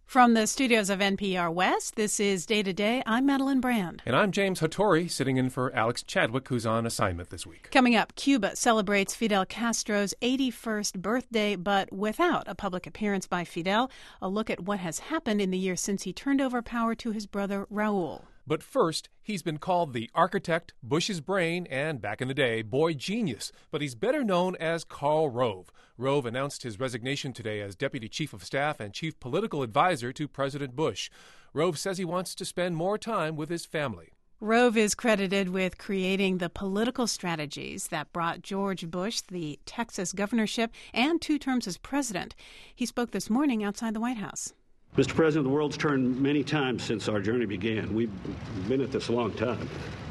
From the studios of NPR West, this is Day to Day. I'm Madeline Brand. And I'm James Hattori, sitting in for Alex Chadwick, who's on assignment this week. Coming up, Cuba celebrates Fidel Castro's 81st birthday, but without a public appearance by Fidel. A look at what has happened in the years since he turned over power to his brother, Raul. But first, he's been called the architect, Bush's brain, and back in the day, boy genius. But he's better known as Karl Rove. Rove announced his resignation today as Deputy Chief of Staff and Chief Political Advisor to President Bush. Rove says he wants to spend more time with his family. Rove is credited with creating the political strategies that brought George Bush the Texas governorship and 2 terms as president. He spoke this morning outside the White House. Mr. President, the world's turned many times since our journey began. We've been at this a long time.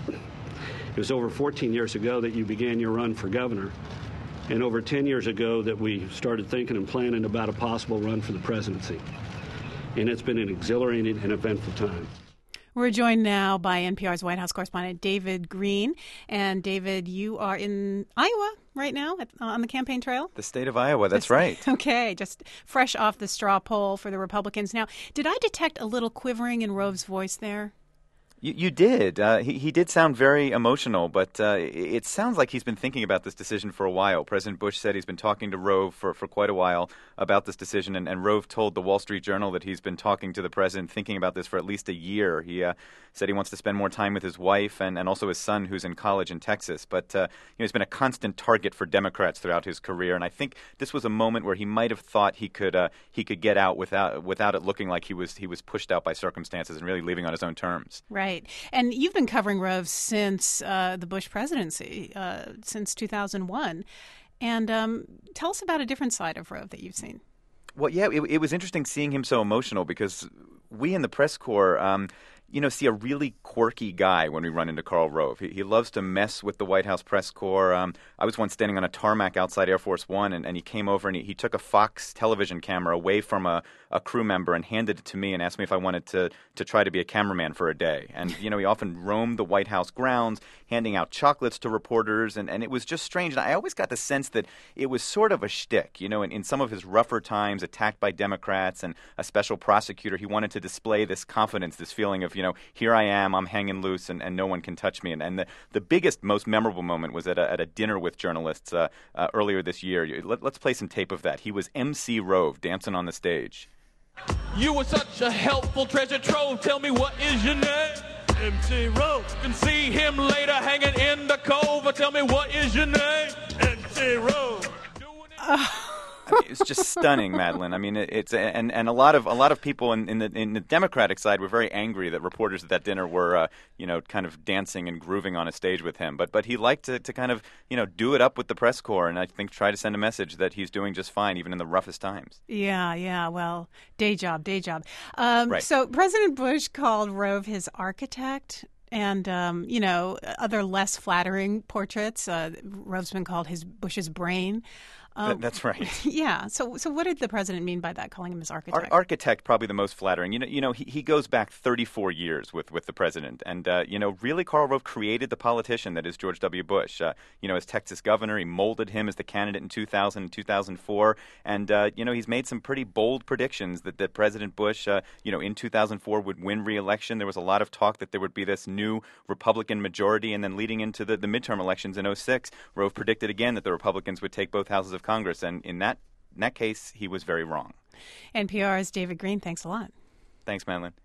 It was over 14 years ago that you began your run for governor, and over 10 years ago that we started thinking and planning about a possible run for the presidency. And it's been an exhilarating and eventful time. We're joined now by NPR's White House correspondent David Green. And David, you are in Iowa right now on the campaign trail? The state of Iowa, that's right. Okay, just fresh off the straw poll for the Republicans. Now, did I detect a little quivering in Rove's voice there? You did. He did sound very emotional, but it sounds like he's been thinking about this decision for a while. President Bush said he's been talking to Rove for quite a while about this decision, and Rove told the Wall Street Journal that he's been talking to the president, thinking about this for at least a year. He said he wants to spend more time with his wife and also his son, who's in college in Texas. But he's been a constant target for Democrats throughout his career, and I think this was a moment where he might have thought he could get out without it looking like he was pushed out by circumstances and really leaving on his own terms. Right. And you've been covering Rove since the Bush presidency, since 2001. And tell us about a different side of Rove that you've seen. Well, yeah, it was interesting seeing him so emotional because we in the press corps see a really quirky guy when we run into Karl Rove. He loves to mess with the White House press corps. I was once standing on a tarmac outside Air Force One, and he came over and he took a Fox television camera away from a crew member and handed it to me and asked me if I wanted to try to be a cameraman for a day. And, he often roamed the White House grounds, handing out chocolates to reporters, and it was just strange. And I always got the sense that it was sort of a shtick. In some of his rougher times, attacked by Democrats and a special prosecutor, he wanted to display this confidence, this feeling of, here I am, I'm hanging loose, and no one can touch me. And the biggest, most memorable moment was at a dinner with journalists earlier this year. Let's play some tape of that. He was MC Rove, dancing on the stage. You were such a helpful treasure trove. Tell me, what is your name? MC Rove. You can see him later hanging in the cove. Tell me, what is your name? MC Rove. It's just stunning, Madeline. I mean, it's and a lot of people in the Democratic side were very angry that reporters at that dinner were kind of dancing and grooving on a stage with him. But he liked to kind of do it up with the press corps, and I think try to send a message that he's doing just fine even in the roughest times. Yeah. Well, day job. Right. So President Bush called Rove his architect. And, other less flattering portraits. Rove's been called Bush's brain. That's right. Yeah. So what did the president mean by that, calling him his architect? Architect, probably the most flattering. He goes back 34 years with the president. And, really Karl Rove created the politician that is George W. Bush. As Texas governor, he molded him as the candidate in 2000 and 2004. And, he's made some pretty bold predictions that President Bush, in 2004 would win re-election. There was a lot of talk that there would be this new Republican majority. And then leading into the midterm elections in 2006, Rove predicted again that the Republicans would take both houses of Congress, and in that case, he was very wrong. NPR's David Green, thanks a lot. Thanks, Madeline.